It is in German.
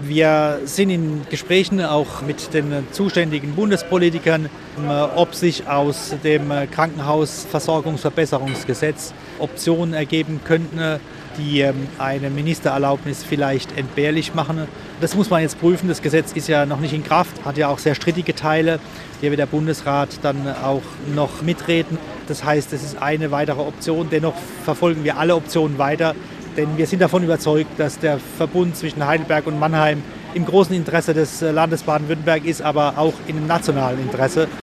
Wir sind in Gesprächen auch mit den zuständigen Bundespolitikern, ob sich aus dem Krankenhausversorgungsverbesserungsgesetz Optionen ergeben könnten, die eine Ministererlaubnis vielleicht entbehrlich machen. Das muss man jetzt prüfen. Das Gesetz ist ja noch nicht in Kraft, hat ja auch sehr strittige Teile. Hier wird der Bundesrat dann auch noch mitreden. Das heißt, es ist eine weitere Option. Dennoch verfolgen wir alle Optionen weiter, denn wir sind davon überzeugt, dass der Verbund zwischen Heidelberg und Mannheim im großen Interesse des Landes Baden-Württemberg ist, aber auch im nationalen Interesse.